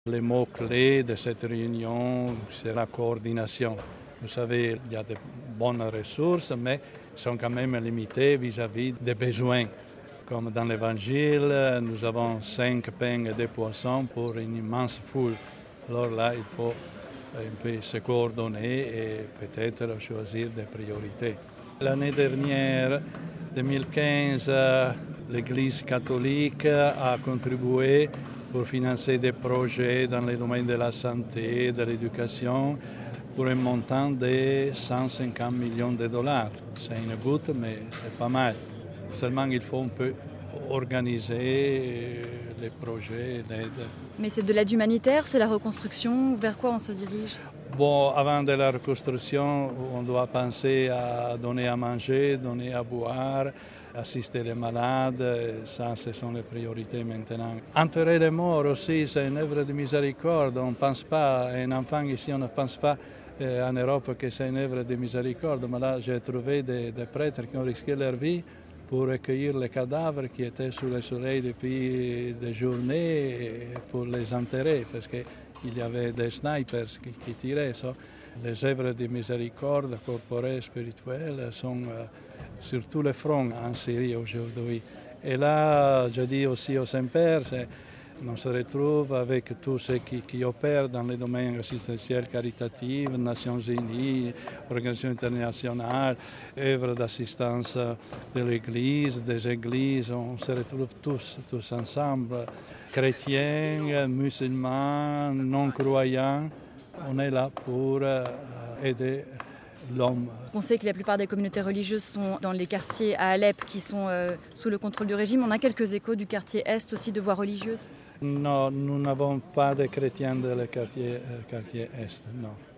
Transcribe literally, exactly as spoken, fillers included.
Les mots-clés de cette réunion, c'est la coordination. Vous savez, il y a de bonnes ressources, mais sont quand même limitées vis-à-vis des besoins. Comme dans l'Évangile, nous avons cinq pains et deux poissons pour une immense foule. Alors là, il faut un peu se coordonner et peut-être choisir des priorités. L'année dernière, deux mille quinze, l'Église catholique a contribué pour financer des projets dans les domaines de la santé, de l'éducation, pour un montant de cent cinquante millions de dollars. C'est une goutte, mais c'est pas mal. Seulement, il faut un peu organiser les projets, l'aide. Mais c'est de l'aide humanitaire, c'est la reconstruction, vers quoi on se dirige? Bon, avant de la reconstruction, on doit penser à donner à manger, donner à boire, assister les malades, ça ce sont les priorités maintenant. Enterrer les morts aussi, c'est une œuvre de miséricorde. On ne pense pas, un enfant ici, on ne pense pas euh, en Europe que c'est une œuvre de miséricorde. Mais là, j'ai trouvé des, des prêtres qui ont risqué leur vie pour recueillir les cadavres qui étaient sous le soleil depuis des journées pour les enterrer, parce qu'il y avait des snipers qui, qui tiraient. Ça. Les œuvres de miséricorde corporelle et spirituelle sont euh, sur tous les fronts en Syrie aujourd'hui. Et là, je dis aussi au Saint-Père, on se retrouve avec tous ceux qui, qui opèrent dans les domaines assistentiels, caritatifs, Nations Unies, organisations internationales, œuvres d'assistance de l'Église, des églises. On se retrouve tous, tous ensemble, chrétiens, musulmans, non-croyants. On est là pour aider l'homme. On sait que la plupart des communautés religieuses sont dans les quartiers à Alep qui sont euh, sous le contrôle du régime. On a quelques échos du quartier Est aussi de voix religieuses? Non, nous n'avons pas de chrétiens dans le quartier, quartier Est, non.